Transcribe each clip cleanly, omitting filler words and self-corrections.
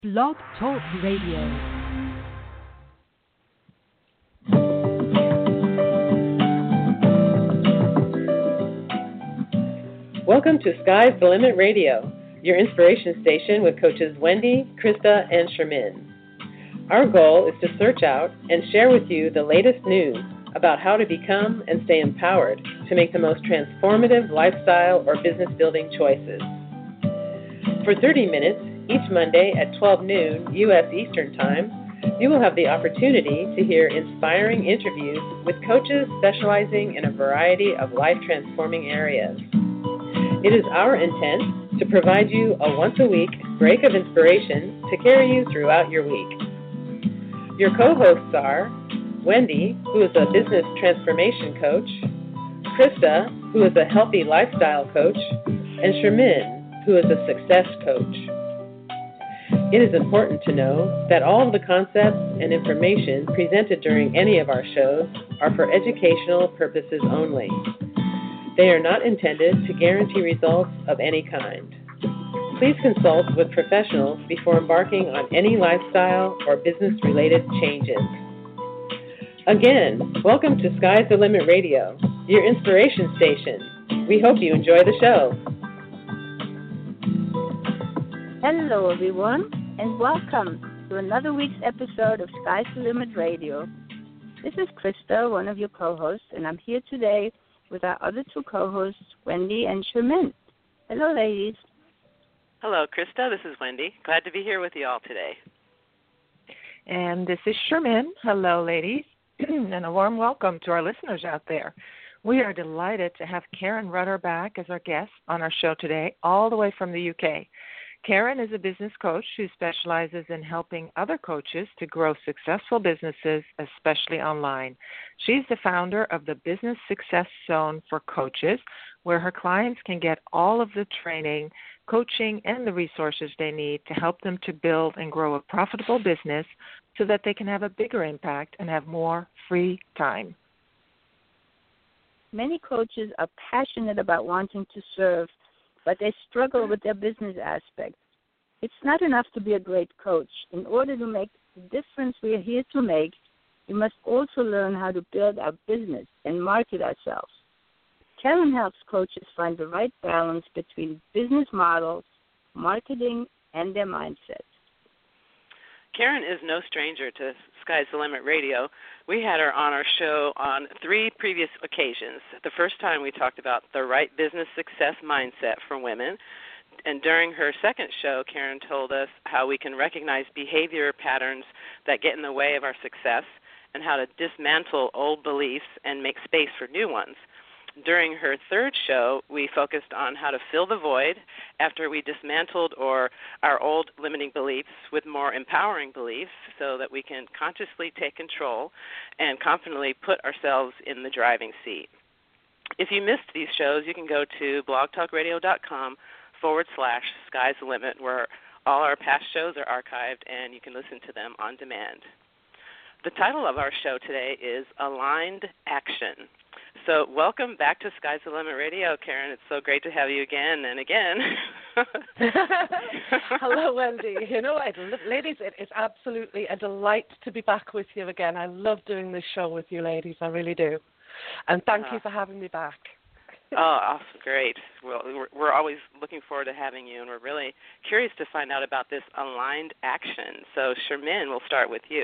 Blog Talk Radio. Welcome to Sky's the Limit Radio, your inspiration station with coaches Wendy, Krista, and Shermin. Our goal is to search out and share with you the latest news about how to become and stay empowered to make the most transformative lifestyle or business building choices. For 30 minutes, each Monday at 12 noon U.S. Eastern Time, you will have the opportunity to hear inspiring interviews with coaches specializing in a variety of life-transforming areas. It is our intent to provide you a once-a-week break of inspiration to carry you throughout your week. Your co-hosts are Wendy, who is a business transformation coach, Krista, who is a healthy lifestyle coach, and Shermin, who is a success coach. It is important to know that all of the concepts and information presented during any of our shows are for educational purposes only. They are not intended to guarantee results of any kind. Please consult with professionals before embarking on any lifestyle or business-related changes. Again, welcome to Sky's the Limit Radio, your inspiration station. We hope you enjoy the show. Hello, everyone, and welcome to another week's episode of Sky's the Limit Radio. This is Krista, one of your co-hosts, and I'm here today with our other two co-hosts, Wendy and Shermin. Hello, ladies. Hello, Krista. This is Wendy. Glad to be here with you all today. And this is Shermin. Hello, ladies, and a warm welcome to our listeners out there. We are delighted to have Karen Rudder back as our guest on our show today, all the way from the UK. Karen is a business coach who specializes in helping other coaches to grow successful businesses, especially online. She's the founder of the Business Success Zone for Coaches, where her clients can get all of the training, coaching, and the resources they need to help them to build and grow a profitable business so that they can have a bigger impact and have more free time. Many coaches are passionate about wanting to serve, but they struggle with their business aspect. It's not enough to be a great coach. In order to make the difference we are here to make, we must also learn how to build our business and market ourselves. Karen helps coaches find the right balance between business models, marketing, and their mindset. Karen is no stranger to Sky's the Limit Radio. We had her on our show on 3 previous occasions. The first time we talked about the right business success mindset for women. And during her second show, Karen told us how we can recognize behavior patterns that get in the way of our success and how to dismantle old beliefs and make space for new ones. During her third show, we focused on how to fill the void after we dismantled our old limiting beliefs with more empowering beliefs so that we can consciously take control and confidently put ourselves in the driving seat. If you missed these shows, you can go to blogtalkradio.com/Sky's the Limit, where all our past shows are archived and you can listen to them on demand. The title of our show today is Aligned Action. So welcome back to Sky's the Limit Radio, Karen. It's so great to have you again and again. Hello, Wendy. You know, ladies, it is absolutely a delight to be back with you again. I love doing this show with you, ladies. I really do. And thank you for having me back. Oh, awesome. Great. Well, we're always looking forward to having you, and we're really curious to find out about this aligned action. So, Shermin, we'll start with you.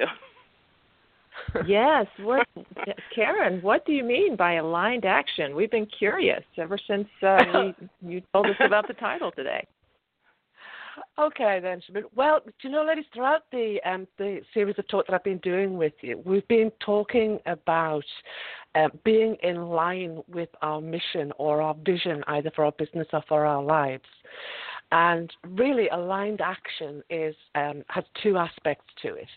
Yes. Karen, what do you mean by aligned action? We've been curious ever since you told us about the title today. Okay, then, Shermin. Well, do you know, ladies, throughout the series of talk that I've been doing with you, we've been talking about being in line with our mission or our vision, either for our business or for our lives. And really, aligned action has 2 aspects to it.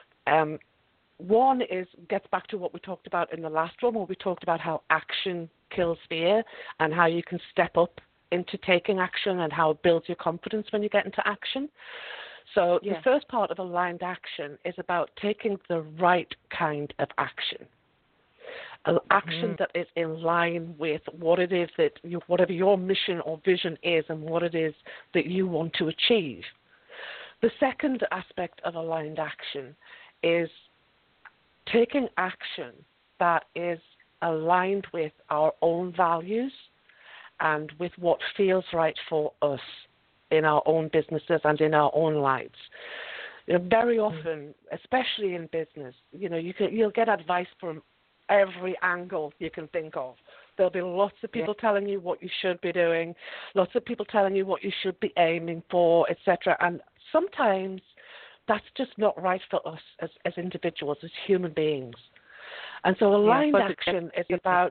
One gets back to what we talked about in the last one, where we talked about how action kills fear and how you can step up into taking action and how it builds your confidence when you get into action. So The first part of aligned action is about taking the right kind of action. Action that is in line with what it is that whatever your mission or vision is and what it is that you want to achieve. The second aspect of aligned action is taking action that is aligned with our own values and with what feels right for us in our own businesses and in our own lives. Very often, especially in business, you'll get advice from every angle you can think of. There'll be lots of people telling you what you should be doing, lots of people telling you what you should be aiming for, etc. And sometimes that's just not right for us as individuals, as human beings. And so aligned action is about...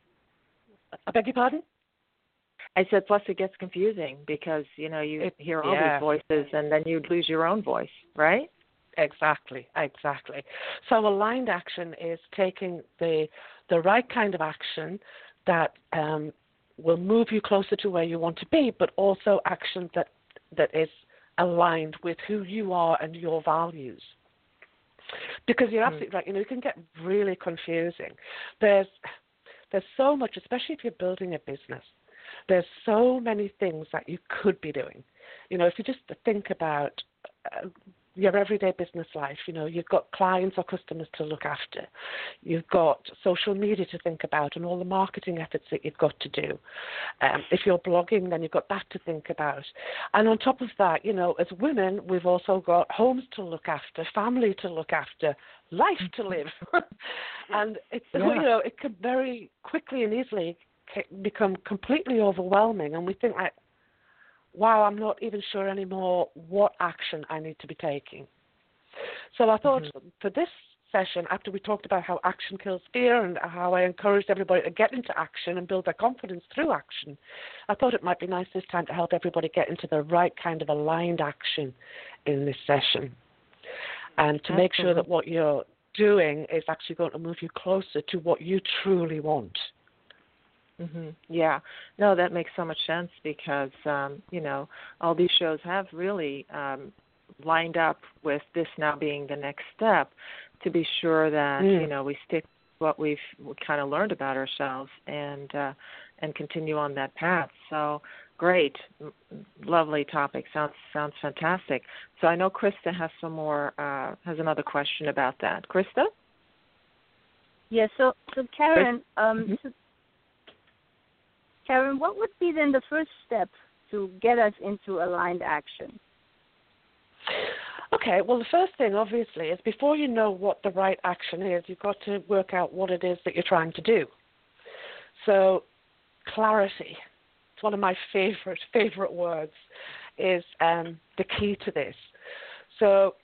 I beg your pardon? I said, plus it gets confusing because, you hear all these voices and then you lose your own voice, right? Exactly. So aligned action is taking the right kind of action that will move you closer to where you want to be, but also action that is aligned with who you are and your values. Because you're absolutely right. It can get really confusing. There's so much, especially if you're building a business. There's so many things that you could be doing. If you just think about your everyday business life, you've got clients or customers to look after. You've got social media to think about and all the marketing efforts that you've got to do. If you're blogging, then you've got that to think about. And on top of that, as women, we've also got homes to look after, family to look after, life to live. And it can very quickly and easily become completely overwhelming, and we think, wow, I'm not even sure anymore what action I need to be taking. So I thought for this session, after we talked about how action kills fear and how I encouraged everybody to get into action and build their confidence through action, I thought it might be nice this time to help everybody get into the right kind of aligned action in this session, and to make sure that what you're doing is actually going to move you closer to what you truly want. Yeah. No, that makes so much sense because, all these shows have really lined up with this now being the next step to be sure that, we stick to what we kind of learned about ourselves and continue on that path. So great. Lovely topic. Sounds fantastic. So I know Krista has has another question about that. Krista? Yeah, so Karen, Karen, what would be then the first step to get us into aligned action? Okay, well, the first thing, obviously, is before you know what the right action is, you've got to work out what it is that you're trying to do. So clarity, it's one of my favorite words, is the key to this. So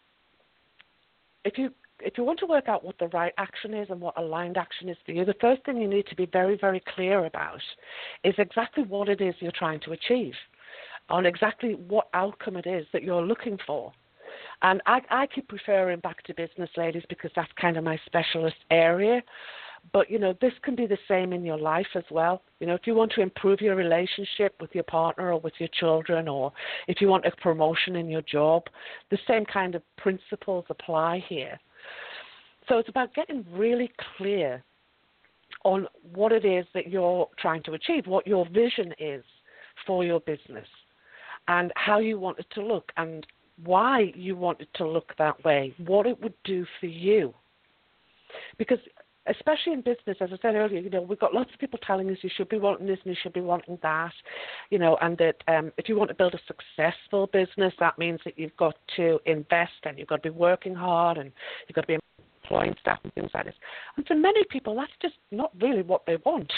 if you want to work out what the right action is and what aligned action is for you, the first thing you need to be very, very clear about is exactly what it is you're trying to achieve, on exactly what outcome it is that you're looking for. And I keep referring back to business, ladies, because that's kind of my specialist area. But, this can be the same in your life as well. If you want to improve your relationship with your partner or with your children, or if you want a promotion in your job, the same kind of principles apply here. So it's about getting really clear on what it is that you're trying to achieve, what your vision is for your business, and how you want it to look, and why you want it to look that way, what it would do for you. Because especially in business, as I said earlier, we've got lots of people telling us you should be wanting this and you should be wanting that, and that if you want to build a successful business, that means that you've got to invest and you've got to be working hard and you've got to be employing staff and things like this. And for many people, that's just not really what they want.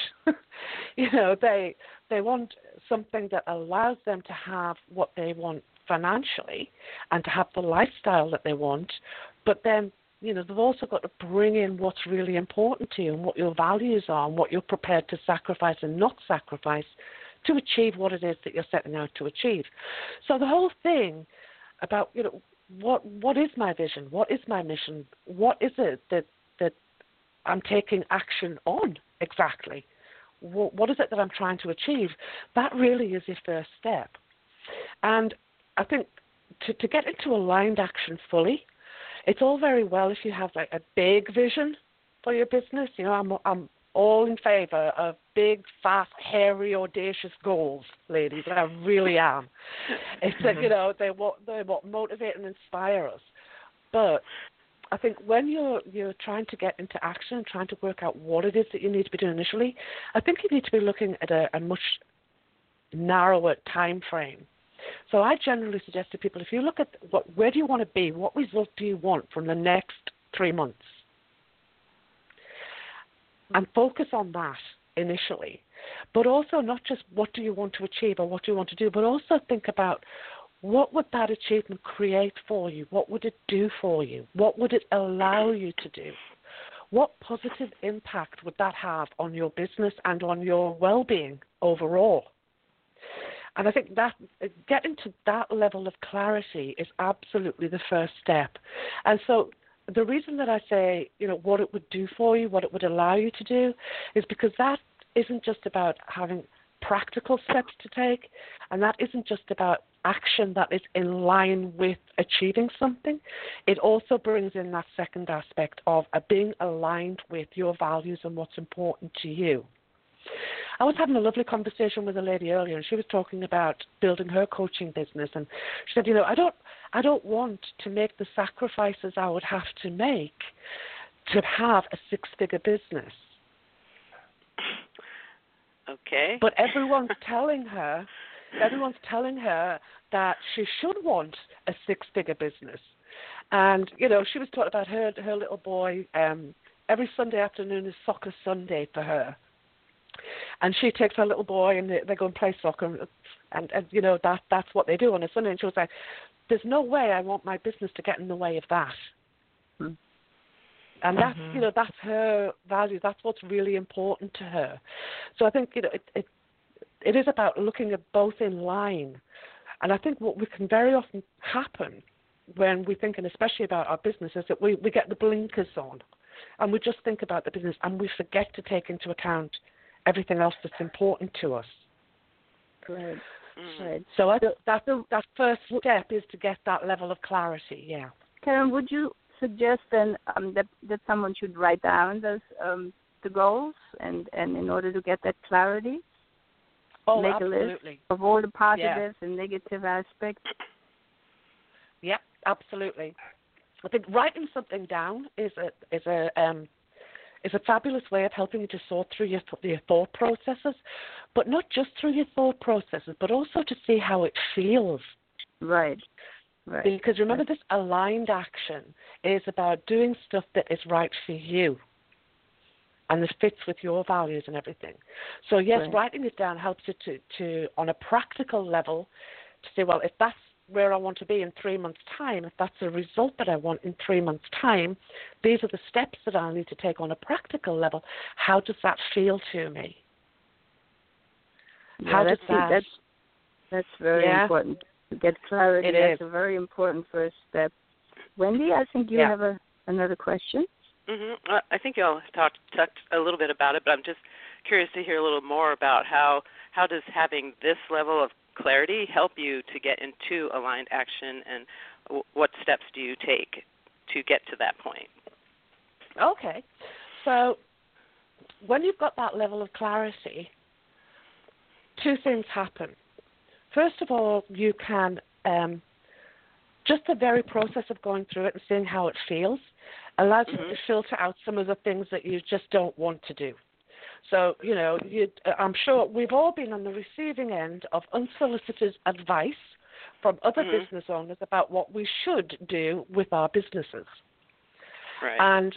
They want something that allows them to have what they want financially and to have the lifestyle that they want, but then they've also got to bring in what's really important to you and what your values are and what you're prepared to sacrifice and not sacrifice to achieve what it is that you're setting out to achieve. So the whole thing about, what is my vision? What is my mission? What is it that I'm taking action on exactly? What is it that I'm trying to achieve? That really is your first step. And I think to get into aligned action fully, it's all very well if you have like a big vision for your business. I'm all in favor of big, fast, hairy, audacious goals, ladies. I really am. It's that, you know, they want motivate and inspire us. But I think when you're trying to get into action, trying to work out what it is that you need to be doing initially, I think you need to be looking at a much narrower time frame. So I generally suggest to people, if you look at where do you want to be, what result do you want from the next 3 months? And focus on that initially. But also not just what do you want to achieve or what do you want to do, but also think about what would that achievement create for you? What would it do for you? What would it allow you to do? What positive impact would that have on your business and on your well-being overall? And I think that getting to that level of clarity is absolutely the first step. And so the reason that I say, you know, what it would do for you, what it would allow you to do, is because that isn't just about having practical steps to take, and that isn't just about action that is in line with achieving something. It also brings in that second aspect of being aligned with your values and what's important to you. I was having a lovely conversation with a lady earlier, and she was talking about building her coaching business, and she said, you know, I don't want to make the sacrifices I would have to make to have a six-figure business. Okay. But everyone's telling her that she should want a six-figure business. And, you know, she was talking about her little boy. Every Sunday afternoon is soccer Sunday for her. And she takes her little boy and they go and play soccer. And you know, that's what they do on a Sunday. And she was like, there's no way I want my business to get in the way of that. Mm-hmm. And that's, you know, that's her value. That's what's really important to her. So I think, you know, it is about looking at both in line. And I think what we can very often happen when we think, and especially about our business, is that we get the blinkers on and we just think about the business and we forget to take into account everything else that's important to us. Right. Right. So that first step is to get that level of clarity, yeah. Karen, would you suggest then that someone should write down those the goals and in order to get that clarity? Oh, make absolutely. A list of all the positives and negative aspects? Yeah, absolutely. I think writing something down is a fabulous way of helping you to sort through your thought processes, but not just through your thought processes, but also to see how it feels. Right. Right. Because remember, this aligned action is about doing stuff that is right for you and that fits with your values and everything. So, yes, writing it down helps you to, on a practical level, to say, well, if that's where I want to be in 3 months' time, if that's the result that I want in 3 months' time, these are the steps that I'll need to take on a practical level. How does that feel to me? Yeah, that's very important. To get clarity, that's a very important first step. Wendy, I think you have another question. Mm-hmm. I think you all talked a little bit about it, but I'm just curious to hear a little more about how does having this level of clarity help you to get into aligned action, and what steps do you take to get to that point? Okay. So when you've got that level of clarity, two things happen. First of all, you can, just the very process of going through it and seeing how it feels allows you to filter out some of the things that you just don't want to do. So, you know, I'm sure we've all been on the receiving end of unsolicited advice from other business owners about what we should do with our businesses. Right. And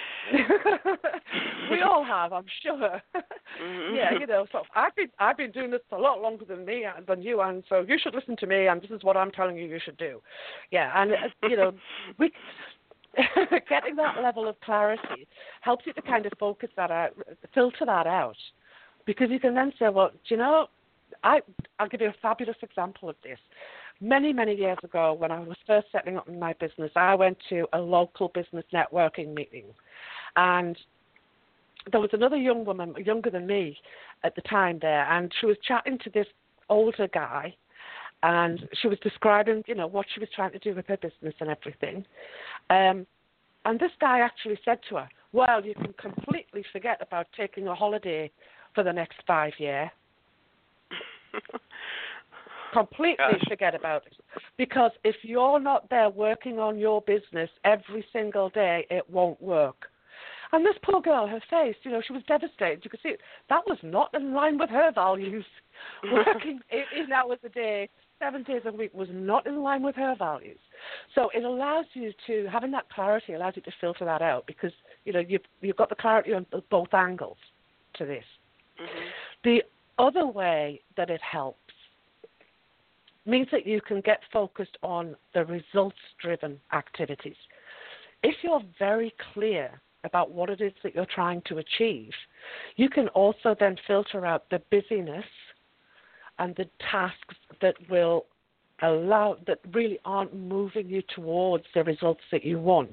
we all have, I'm sure. Yeah, you know, so I've been doing this a lot longer than you, and so you should listen to me, and this is what I'm telling you should do. Yeah, and you know, getting that level of clarity helps you to kind of focus that out, filter that out, because you can then say, well, do you know, I'll give you a fabulous example of this. Many, many years ago, when I was first setting up my business, I went to a local business networking meeting. And there was another young woman, younger than me at the time there, and she was chatting to this older guy, and she was describing, you know, what she was trying to do with her business and everything. And this guy actually said to her, well, you can completely forget about taking a holiday for the next 5 years. Completely forget about it. Because if you're not there working on your business every single day, it won't work. And this poor girl, her face, you know, she was devastated. You could see it. That was not in line with her values. Working 8 hours a day, 7 days a week was not in line with her values. So it allows you to, having that clarity allows you to filter that out because, you know, you've got the clarity on both angles to this. Mm-hmm. The other way that it helps means that you can get focused on the results-driven activities. If you're very clear about what it is that you're trying to achieve, you can also then filter out the busyness and the tasks that will allow, that really aren't moving you towards the results that you want.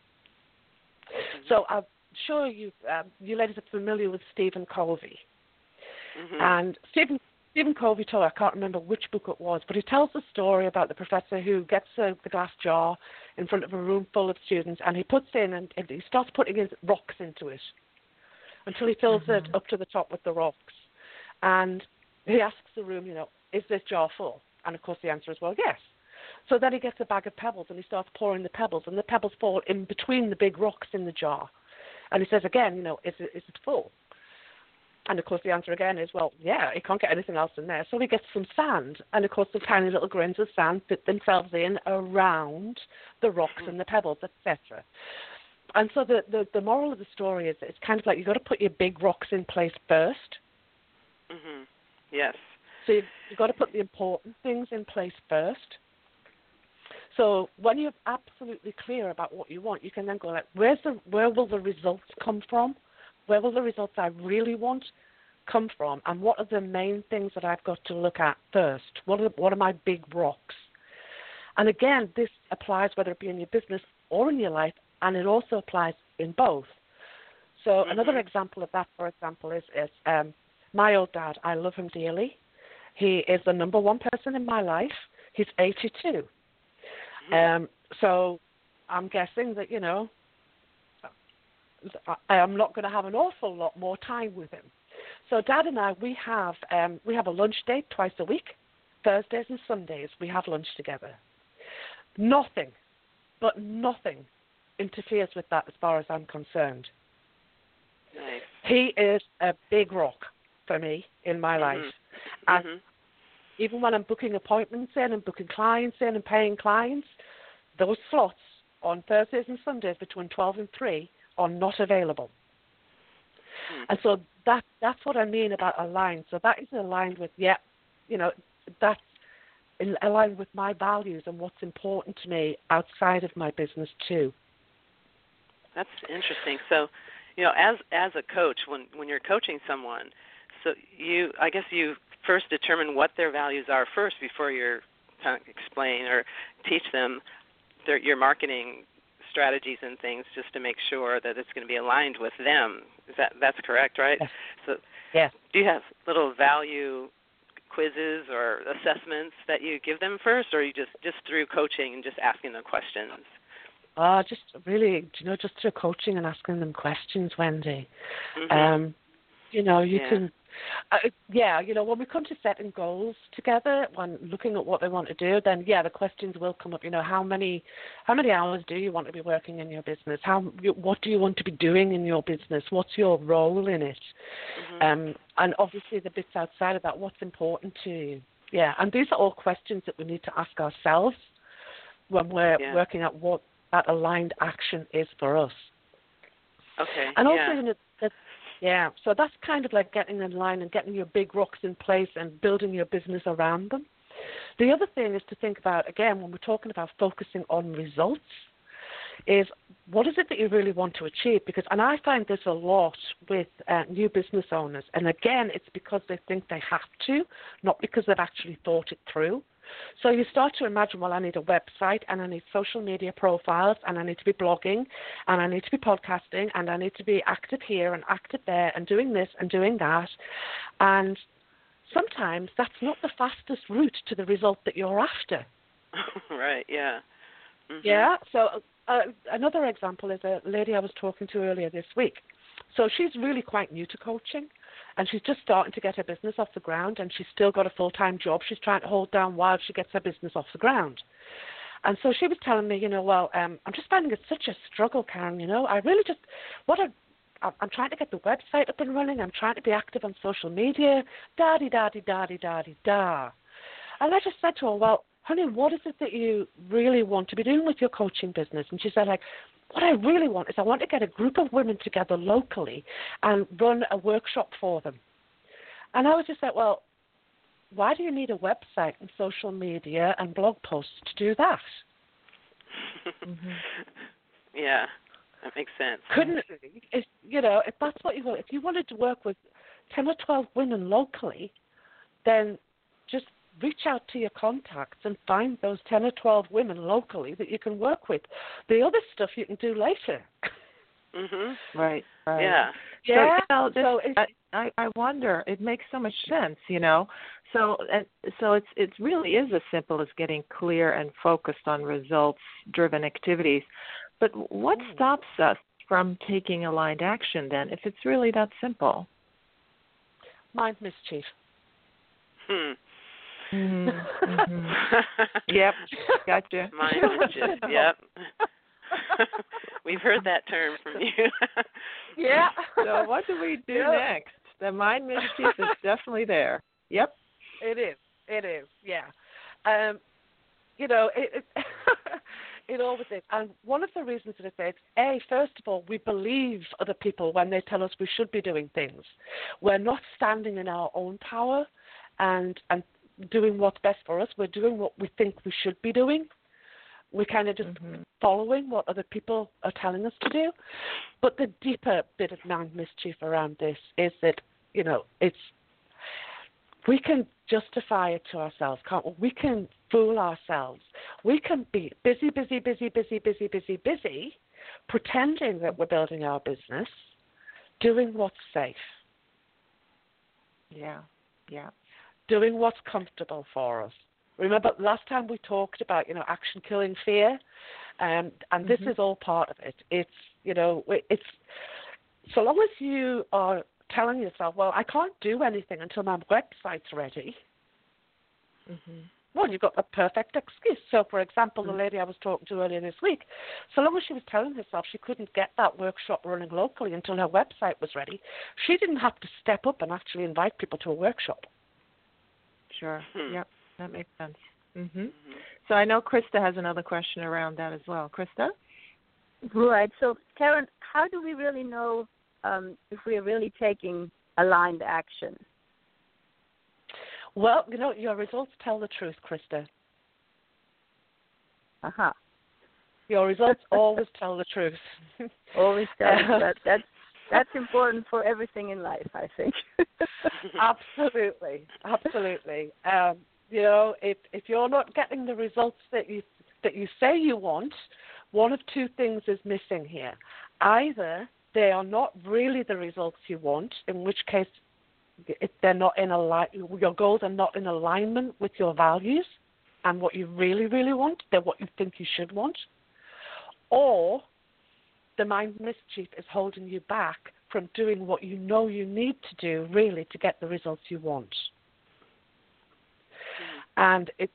Mm-hmm. So I'm sure you ladies are familiar with Stephen Covey. Mm-hmm. And Stephen Covey told, I can't remember which book it was, but he tells the story about the professor who gets the glass jar in front of a room full of students, and he puts in and he starts putting his rocks into it until he fills it up to the top with the rocks. And he asks the room, you know, is this jar full? And, of course, the answer is, well, yes. So then he gets a bag of pebbles and he starts pouring the pebbles, and the pebbles fall in between the big rocks in the jar. And he says again, you know, is it full? And, of course, the answer again is, well, yeah, he can't get anything else in there. So he gets some sand. And, of course, the tiny little grains of sand fit themselves in around the rocks and the pebbles, etc. And so the moral of the story is that it's kind of like you've got to put your big rocks in place first. Mm-hmm. Yes. So you've got to put the important things in place first. So when you're absolutely clear about what you want, you can then go like, where will the results come from? Where will the results I really want come from? And what are the main things that I've got to look at first? What are my big rocks? And again, this applies whether it be in your business or in your life, and it also applies in both. So another example of that, for example, is my old dad. I love him dearly. He is the number one person in my life. He's 82. So I'm guessing that, you know, I am not going to have an awful lot more time with him. So Dad and I, we have a lunch date twice a week. Thursdays and Sundays, we have lunch together. Nothing, but nothing interferes with that as far as I'm concerned. Nice. He is a big rock for me in my life. And even when I'm booking appointments in and booking clients in and paying clients, those slots on Thursdays and Sundays between 12 and 3 are not available. And so that's what I mean about aligned. So that is aligned with, that's aligned with my values and what's important to me outside of my business too. That's interesting. So, you know, as a coach, when you're coaching someone, so I guess you first determine what their values are first before you explain or teach them your marketing strategies and things, just to make sure that it's going to be aligned with them. That's correct, right? Yes. So, yes. Do you have little value quizzes or assessments that you give them first, or you just through coaching and just asking them questions? Just really, just through coaching and asking them questions, Wendy. You can. When we come to setting goals together, when looking at what they want to do, then the questions will come up. You know, how many hours do you want to be working in your business? What do you want to be doing in your business? What's your role in it? And obviously the bits outside of that, what's important to you? Yeah, and these are all questions that we need to ask ourselves when we're working out what that aligned action is for us. Okay. And also, so that's kind of like getting in line and getting your big rocks in place and building your business around them. The other thing is to think about, again, when we're talking about focusing on results, is what is it that you really want to achieve? And I find this a lot with new business owners. And again, it's because they think they have to, not because they've actually thought it through. So you start to imagine, well, I need a website and I need social media profiles and I need to be blogging and I need to be podcasting and I need to be active here and active there and doing this and doing that. And sometimes that's not the fastest route to the result that you're after. Right, yeah. Yeah. So another example is a lady I was talking to earlier this week. So she's really quite new to coaching, and she's just starting to get her business off the ground, and she's still got a full-time job she's trying to hold down while she gets her business off the ground. And so she was telling me, I'm just finding it such a struggle, Karen. I really just, I'm trying to get the website up and running. I'm trying to be active on social media, da-di-da-di-da-di-da-di-da. And I just said to her, well, honey, what is it that you really want to be doing with your coaching business? And she said, what I really want is I want to get a group of women together locally and run a workshop for them. And I was just like, well, why do you need a website and social media and blog posts to do that? Yeah, that makes sense. Couldn't, if that's what you want, if you wanted to work with 10 or 12 women locally, then just reach out to your contacts and find those 10 or 12 women locally that you can work with. The other stuff you can do later. Right. Yeah. Yeah. So I wonder. It makes so much sense, So it really is as simple as getting clear and focused on results-driven activities. But what stops us from taking aligned action then, if it's really that simple? Mind mischief. Yep, gotcha. Mind mischief. Yep. We've heard that term from you. Yeah. So what do we do next? The mind mischief is definitely there. Yep. It is. Yeah. It always is. And one of the reasons that it's first of all, we believe other people when they tell us we should be doing things. We're not standing in our own power and doing what's best for us. We're doing what we think we should be doing. We're kind of just following what other people are telling us to do. But the deeper bit of mind mischief around this is that, we can justify it to ourselves, can't we? We can fool ourselves. We can be busy, pretending that we're building our business, doing what's safe. Yeah. Doing what's comfortable for us. Remember, last time we talked about, action killing fear, and this is all part of it. It's so long as you are telling yourself, well, I can't do anything until my website's ready. Well, you've got a perfect excuse. So, for example, the lady I was talking to earlier this week, so long as she was telling herself she couldn't get that workshop running locally until her website was ready, she didn't have to step up and actually invite people to a workshop. Sure. Yep, that makes sense. So I know Krista has another question around that as well. Krista? Right. So, Karen, how do we really know if we are really taking aligned action? Well, your results tell the truth, Krista. Your results always tell the truth. Always tell that. That's important for everything in life, I think. Absolutely. If you're not getting the results that you say you want, one of two things is missing here. Either they are not really the results you want, in which case they're not your goals are not in alignment with your values and what you really, really want. They're what you think you should want. Or the mind mischief is holding you back from doing what you know you need to do really to get the results you want. And it's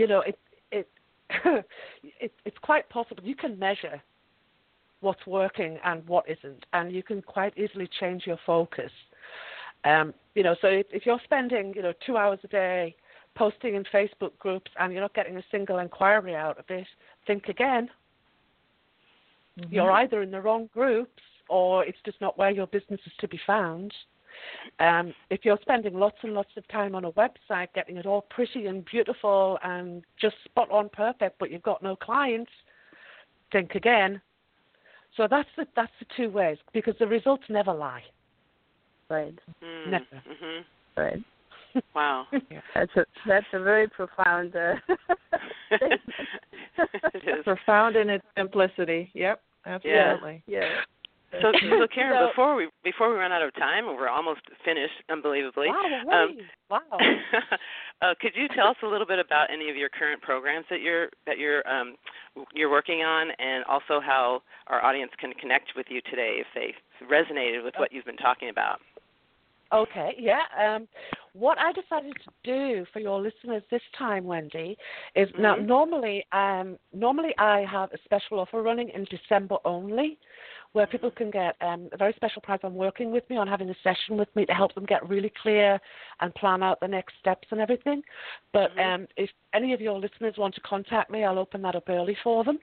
quite possible. You can measure what's working and what isn't, and you can quite easily change your focus. So if you're spending 2 hours a day posting in Facebook groups and you're not getting a single inquiry out of it, think again. You're either in the wrong groups or it's just not where your business is to be found. If you're spending lots and lots of time on a website getting it all pretty and beautiful and just spot on perfect, but you've got no clients, think again. So that's the two ways, because the results never lie. Right. Never. Right. Wow. That's a very profound It is. Profound in its simplicity. Yep, absolutely. Yeah. So Karen, before we run out of time, we're almost finished, unbelievably. Wow, really? Wow. Could you tell us a little bit about any of your current programs that you're working on, and also how our audience can connect with you today if they resonated with what you've been talking about? Okay, yeah. What I decided to do for your listeners this time, Wendy, is now normally I have a special offer running in December only, where people can get a very special price on working with me, on having a session with me to help them get really clear and plan out the next steps and everything. But if any of your listeners want to contact me, I'll open that up early for them.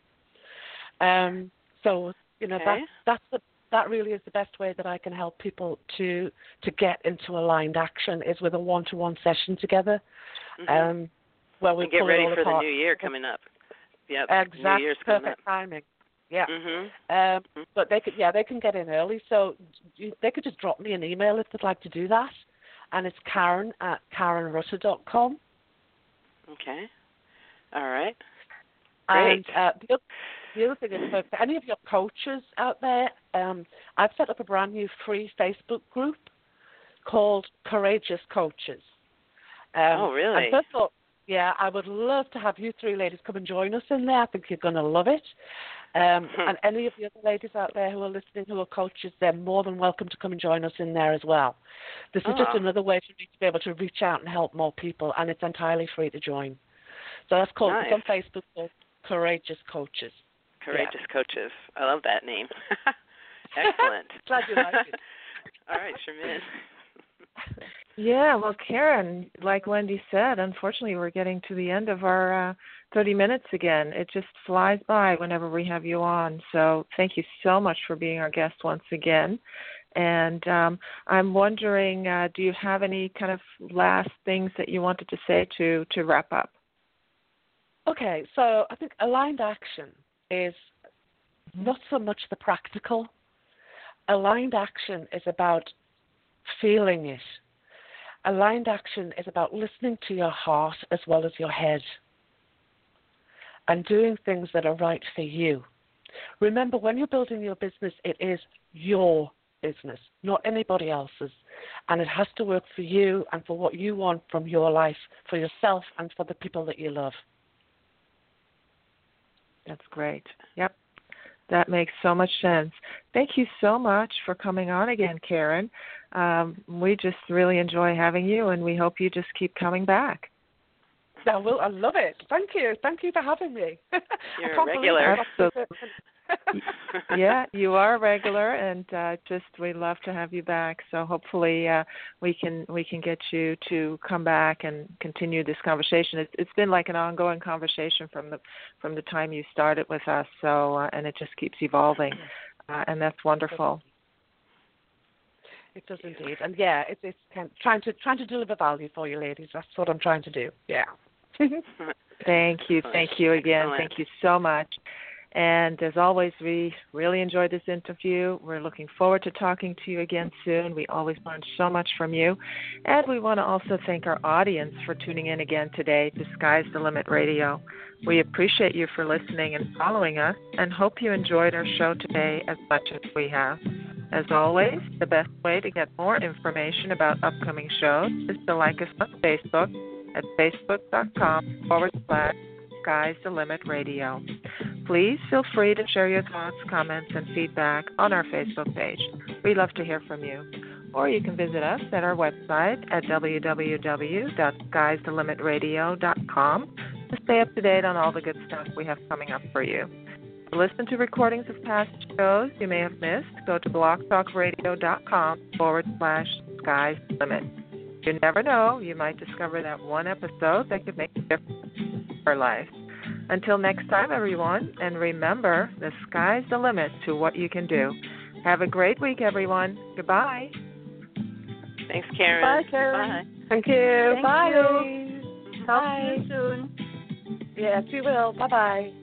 So, you know, that really is the best way that I can help people to get into aligned action, is with a one-to-one session together, where we get pull ready it all for apart. the new year coming up. Yeah, exactly. New Year's coming Perfect up. timing. Yeah. But they can get in early, so they could just drop me an email if they'd like to do that, and it's Karen@KarenRutter.com. Okay. All right. Great. And the other thing is, for any of your coaches out there, I've set up a brand new free Facebook group called Courageous Coaches. Oh, really? And first of all, yeah, I would love to have you three ladies come and join us in there. I think you're going to love it. And any of the other ladies out there who are listening who are coaches, they're more than welcome to come and join us in there as well. This is just another way for me to be able to reach out and help more people, and it's entirely free to join. So that's called, it's on Facebook called Courageous Coaches. Courageous Coaches. I love that name. Excellent. Glad you like it. All right, Shermin. Yeah, well, Karen, like Wendy said, unfortunately we're getting to the end of our 30 minutes again. It just flies by whenever we have you on. So thank you so much for being our guest once again. And I'm wondering, do you have any kind of last things that you wanted to say to wrap up? Okay, so I think aligned action is not so much the practical. Aligned action is about feeling it. Aligned action is about listening to your heart as well as your head and doing things that are right for you. Remember, when you're building your business, it is your business, not anybody else's. And it has to work for you and for what you want from your life, for yourself and for the people that you love. That's great. Yep. That makes so much sense. Thank you so much for coming on again, Karen. We just really enjoy having you, and we hope you just keep coming back. I will. I love it. Thank you. Thank you for having me. You're a regular. Yeah, you are a regular, and we love to have you back. So hopefully we can get you to come back and continue this conversation. It's been like an ongoing conversation from the time you started with us. So and it just keeps evolving, and that's wonderful. It does indeed, and yeah, it's kind of trying to deliver value for you, ladies. That's what I'm trying to do. Yeah. Thank you again. Excellent. Thank you so much. And as always, we really enjoyed this interview. We're looking forward to talking to you again soon. We always learn so much from you. And we want to also thank our audience for tuning in again today to Sky's the Limit Radio. We appreciate you for listening and following us, and hope you enjoyed our show today as much as we have. As always, the best way to get more information about upcoming shows is to like us on Facebook at facebook.com/Sky's the Limit Radio. Please feel free to share your thoughts, comments, and feedback on our Facebook page. We love to hear from you. Or you can visit us at our website at www.skysthelimiteradio.com to stay up to date on all the good stuff we have coming up for you. To listen to recordings of past shows you may have missed, go to blogtalkradio.com/Sky's the Limit. You never know, you might discover that one episode that could make a difference in your life. Until next time, everyone, and remember, the sky's the limit to what you can do. Have a great week, everyone. Goodbye. Thanks, Karen. Bye, Karen. Bye. Thank you. Thank Bye. you. Talk to Bye. you soon. Yes, we will. Bye-bye.